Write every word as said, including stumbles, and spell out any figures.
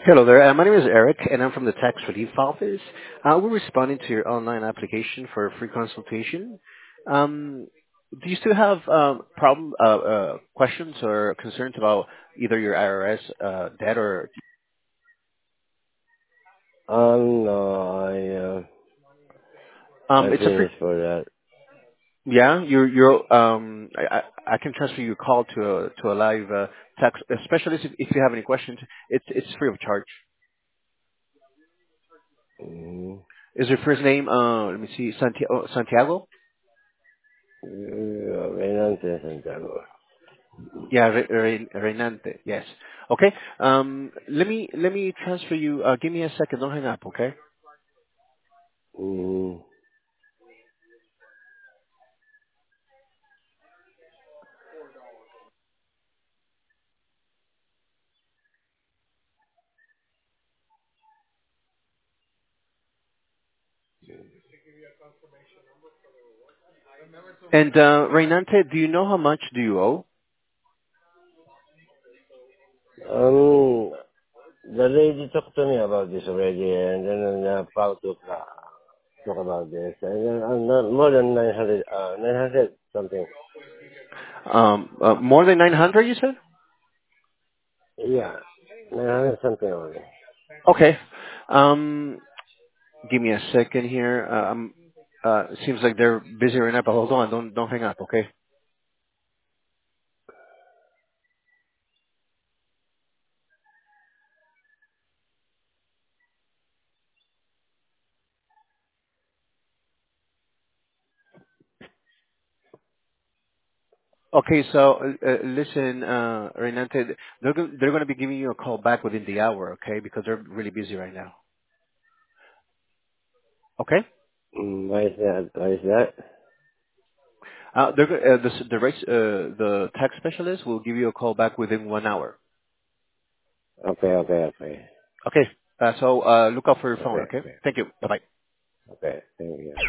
Hello there. Uh, my name is Eric, and I'm from the Tax Relief Office. Uh, we're responding to your online application for a free consultation. Um, do you still have um, problem uh, uh, questions or concerns about either your I R S uh, debt or Um, no, I, uh, um, I it's a free? finished for that. Yeah, you're you're um, I, I I can transfer your call to a to a live uh, tax uh, specialist if, if you have any questions. It's it's free of charge. Mm-hmm. Is your first name? Uh, let me see, Santiago. Santiago? Uh, Renante Santiago. Yeah, Re- Re- Reinante. Yes. Okay. Um, let me let me transfer you. Uh, give me a second. Don't hang up. Okay. Mm-hmm. And uh, Reinante, do you know how much do you owe? Um, the lady talked to me about this already, and then uh, about to uh, talk about this. And then, uh, not more than nine hundred, uh, nine hundred something. Um, uh, more than nine hundred, you said? Yeah, nine hundred something only. Okay. Um, give me a second here. Uh, um, uh, it seems like they're busy right now, but hold on. Don't don't hang up. Okay. Okay. So uh, uh, listen, uh, Reinante, they're go- they're going to be giving you a call back within the hour. Okay, because they're really busy right now. Okay. Mm, why is that? Why is that? Uh, they're, go- uh, the s- the race, uh, the tax specialist will give you a call back within one hour. Okay, okay, okay. Okay. Uh, so uh, look out for your phone. Okay, Okay. okay. Thank you. Bye bye. Okay, thank you.